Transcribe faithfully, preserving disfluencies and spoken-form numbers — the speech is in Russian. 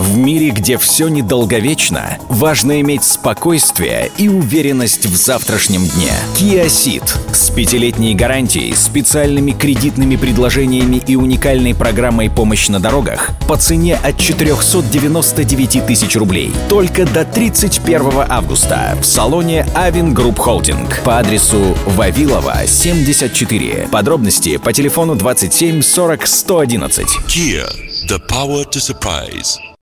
В мире, где все недолговечно, важно иметь спокойствие и уверенность в завтрашнем дне. Kia Ceed с пятилетней гарантией, специальными кредитными предложениями и уникальной программой «Помощь на дорогах» по цене от четырехсот девяноста девяти тысяч рублей. Только до тридцать первого августа в салоне Авин Групп Холдинг по адресу Вавилова, семьдесят четыре. Подробности по телефону двадцать семь сорок сто одиннадцать. Kia, the power to surprise.